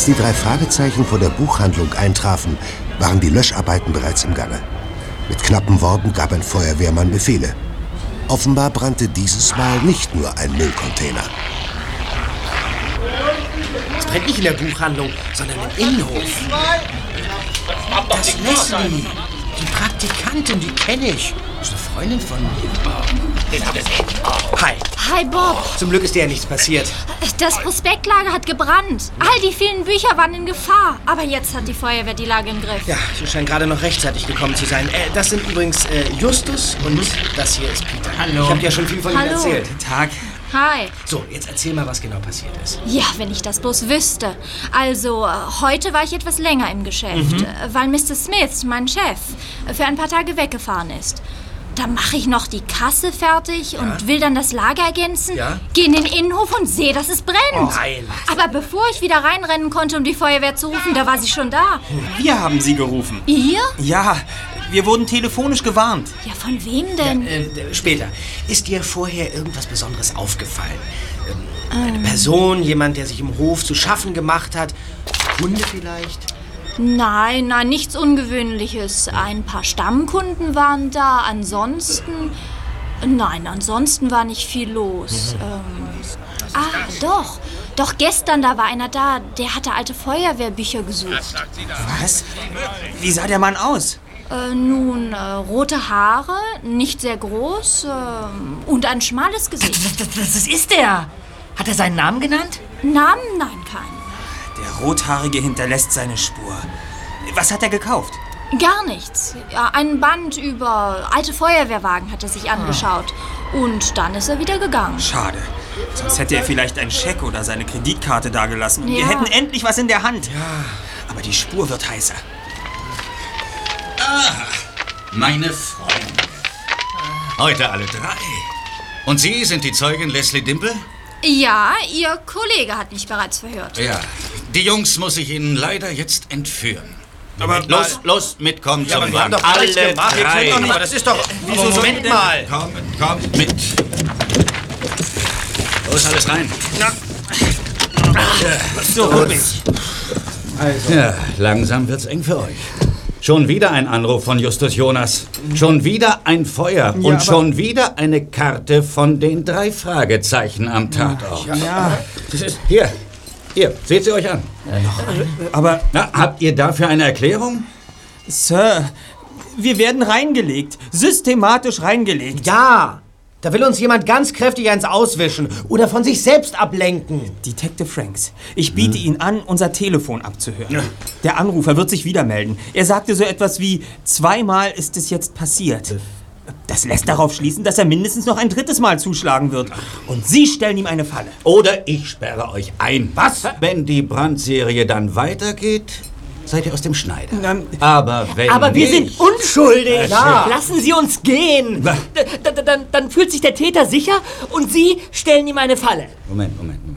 Als die 3 Fragezeichen vor der Buchhandlung eintrafen, waren die Löscharbeiten bereits im Gange. Mit knappen Worten gab ein Feuerwehrmann Befehle. Offenbar brannte dieses Mal nicht nur ein Müllcontainer. Es brennt nicht in der Buchhandlung, sondern im Innenhof. Das ist Leslie, die Praktikantin, die kenne ich. Das ist eine Freundin von mir. Hi. Hi, Bob. Zum Glück ist dir ja nichts passiert. Das Prospektlager hat gebrannt. All die vielen Bücher waren in Gefahr. Aber jetzt hat die Feuerwehr die Lage im Griff. Ja, sie scheint gerade noch rechtzeitig gekommen zu sein. Das sind übrigens Justus und das hier ist Peter. Hallo. Ich habe ja schon viel von ihm erzählt. Tag. Hi. So, jetzt erzähl mal, was genau passiert ist. Ja, wenn ich das bloß wüsste. Also, heute war ich etwas länger im Geschäft, weil Mr. Smith, mein Chef, für ein paar Tage weggefahren ist. Da mache ich noch die Kasse fertig und will dann das Lager ergänzen, gehe in den Innenhof und sehe, dass es brennt. Oh, nein. Aber bevor ich wieder reinrennen konnte, um die Feuerwehr zu rufen, da war sie schon da. Wir haben Sie gerufen. Ihr? Ja, wir wurden telefonisch gewarnt. Ja, von wem denn? Später. Ist dir vorher irgendwas Besonderes aufgefallen? Eine Person, jemand, der sich im Hof zu schaffen gemacht hat? Hunde vielleicht? Nein, nichts Ungewöhnliches. Ein paar Stammkunden waren da. Ansonsten war nicht viel los. Doch gestern, da war einer da, der hatte alte Feuerwehrbücher gesucht. Was? Wie sah der Mann aus? Rote Haare, nicht sehr groß und ein schmales Gesicht. Das ist er. Hat er seinen Namen genannt? Namen? Nein, keinen. Der Rothaarige hinterlässt seine Spur. Was hat er gekauft? Gar nichts. Ja, ein Band über alte Feuerwehrwagen hat er sich angeschaut. Und dann ist er wieder gegangen. Schade. Sonst hätte er vielleicht einen Scheck oder seine Kreditkarte dagelassen. Und Ja. wir hätten endlich was in der Hand. Ja. Aber die Spur wird heißer. Meine Freunde. Heute alle 3. Und Sie sind die Zeugin Leslie Dimple? Ja, Ihr Kollege hat mich bereits verhört. Ja. Die Jungs muss ich Ihnen leider jetzt entführen. Aber Los, mitkommen zum wir haben Wagen. doch Alle gleich gemacht. 3. Aber das ist doch... Wieso Moment mal. Kommt mit. Los, alles rein. So ruhig. Ja, langsam wird's eng für euch. Schon wieder ein Anruf von Justus Jonas. Schon wieder ein Feuer. Und schon wieder eine Karte von den 3 Fragezeichen am Tatort. Ja. Hier, seht sie euch an. Aber, Habt ihr dafür eine Erklärung? Sir, wir werden reingelegt. Systematisch reingelegt. Ja, da will uns jemand ganz kräftig eins auswischen oder von sich selbst ablenken. Detective Franks, ich biete Ihnen an, unser Telefon abzuhören. Der Anrufer wird sich wieder melden. Er sagte so etwas wie, 2-mal ist es jetzt passiert. Das lässt darauf schließen, dass er mindestens noch ein 3. Mal zuschlagen wird. Und Sie stellen ihm eine Falle. Oder ich sperre euch ein. Was? Wenn die Brandserie dann weitergeht, seid ihr aus dem Schneider. Aber wenn Aber wir nicht, sind unschuldig. Ja. Lassen Sie uns gehen. Dann fühlt sich der Täter sicher und Sie stellen ihm eine Falle. Moment.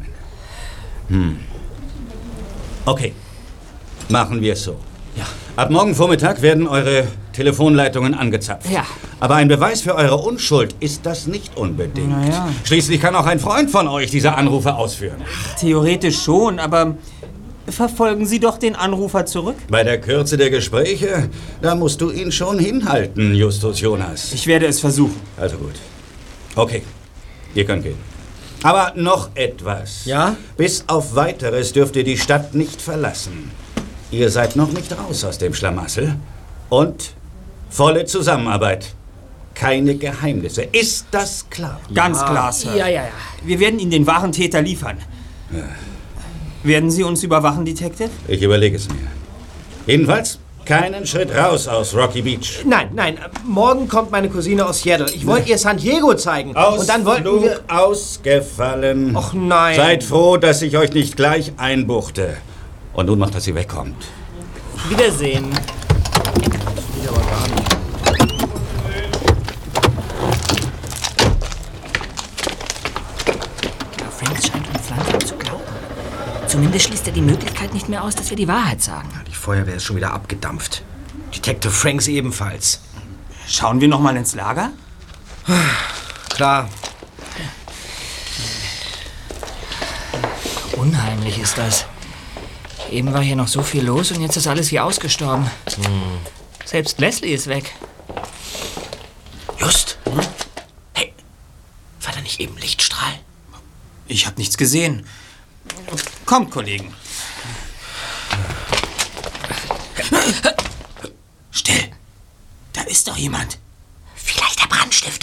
Okay, machen wir es so. Ja. Ab morgen Vormittag werden eure Telefonleitungen angezapft. Ja. Aber ein Beweis für eure Unschuld ist das nicht unbedingt. Naja. Schließlich kann auch ein Freund von euch diese Anrufe ausführen. Theoretisch schon, aber verfolgen Sie doch den Anrufer zurück. Bei der Kürze der Gespräche, da musst du ihn schon hinhalten, Justus Jonas. Ich werde es versuchen. Also gut. Okay, ihr könnt gehen. Aber noch etwas. Ja? Bis auf Weiteres dürft ihr die Stadt nicht verlassen. Ihr seid noch nicht raus aus dem Schlamassel. Und volle Zusammenarbeit. Keine Geheimnisse. Ist das klar? Ganz klar, Sir. Ja. Wir werden Ihnen den wahren Täter liefern. Ja. Werden Sie uns überwachen, Detective? Ich überlege es mir. Jedenfalls keinen Schritt raus aus Rocky Beach. Nein. Morgen kommt meine Cousine aus Seattle. Ich wollte ihr San Diego zeigen. Und dann wollten wir... Ausgefallen. Och nein. Seid froh, dass ich euch nicht gleich einbuchte. Und nun macht, dass sie wegkommt. Wiedersehen. Franks scheint uns langsam zu glauben. Zumindest schließt er die Möglichkeit nicht mehr aus, dass wir die Wahrheit sagen. Die Feuerwehr ist schon wieder abgedampft. Detective Franks ebenfalls. Schauen wir noch mal ins Lager? Klar. Unheimlich ist das. Eben war hier noch so viel los und jetzt ist alles wie ausgestorben. Selbst Leslie ist weg. Just? Hey, war da nicht eben Lichtstrahl? Ich habe nichts gesehen. Kommt, Kollegen. Still. Da ist doch jemand. Vielleicht der Brandstifter.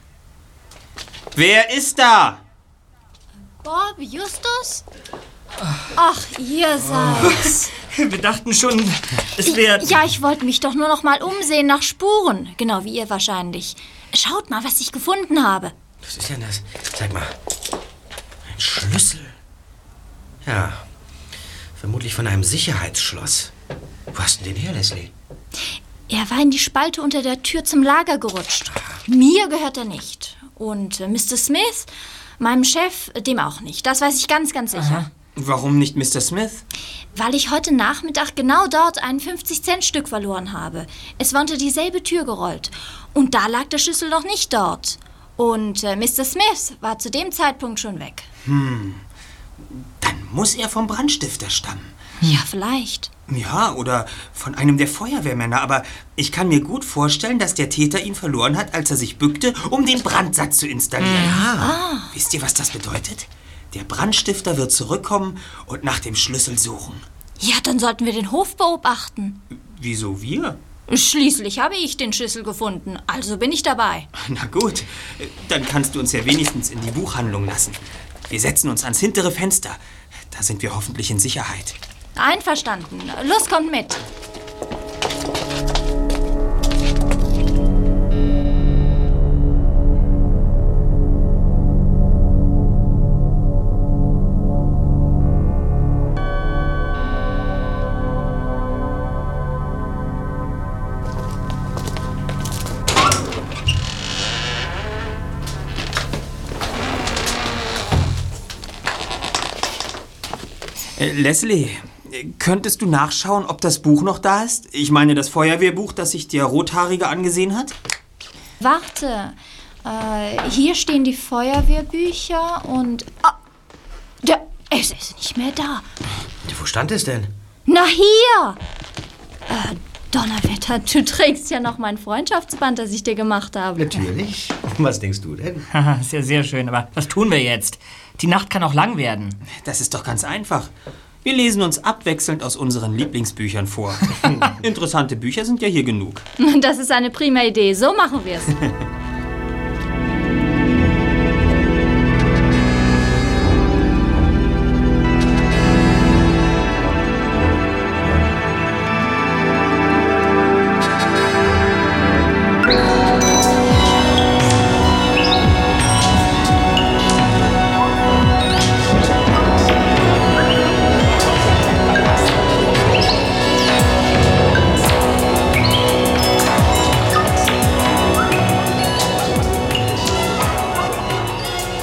Wer ist da? Bob, Justus? Ach, ihr seid's. Wir dachten schon, es wäre... Ja, ich wollte mich doch nur noch mal umsehen nach Spuren. Genau wie ihr wahrscheinlich. Schaut mal, was ich gefunden habe. Was ist denn das? Zeig mal. Ein Schlüssel. Ja, vermutlich von einem Sicherheitsschloss. Wo hast du den her, Leslie? Er war in die Spalte unter der Tür zum Lager gerutscht. Mir gehört er nicht. Und Mr. Smith, meinem Chef, dem auch nicht. Das weiß ich ganz, ganz sicher. Aha. Warum nicht Mr. Smith? Weil ich heute Nachmittag genau dort ein 50-Cent-Stück verloren habe. Es war unter dieselbe Tür gerollt. Und da lag der Schlüssel noch nicht dort. Und Mr. Smith war zu dem Zeitpunkt schon weg. Dann muss er vom Brandstifter stammen. Ja, vielleicht. Ja, oder von einem der Feuerwehrmänner. Aber ich kann mir gut vorstellen, dass der Täter ihn verloren hat, als er sich bückte, um den Brandsatz zu installieren. Wisst ihr, was das bedeutet? Der Brandstifter wird zurückkommen und nach dem Schlüssel suchen. Ja, dann sollten wir den Hof beobachten. Wieso wir? Schließlich habe ich den Schlüssel gefunden, also bin ich dabei. Na gut, dann kannst du uns ja wenigstens in die Buchhandlung lassen. Wir setzen uns ans hintere Fenster. Da sind wir hoffentlich in Sicherheit. Einverstanden. Los, kommt mit. Leslie, könntest du nachschauen, ob das Buch noch da ist? Ich meine, das Feuerwehrbuch, das sich der Rothaarige angesehen hat? Warte. Hier stehen die Feuerwehrbücher und... es ist nicht mehr da. Wo stand es denn? Na, hier! Donnerwetter, du trägst ja noch mein Freundschaftsband, das ich dir gemacht habe. Natürlich. Was denkst du denn? Haha, ist ja sehr schön, aber was tun wir jetzt? Die Nacht kann auch lang werden. Das ist doch ganz einfach. Wir lesen uns abwechselnd aus unseren Lieblingsbüchern vor. Interessante Bücher sind ja hier genug. Das ist eine prima Idee. So machen wir es.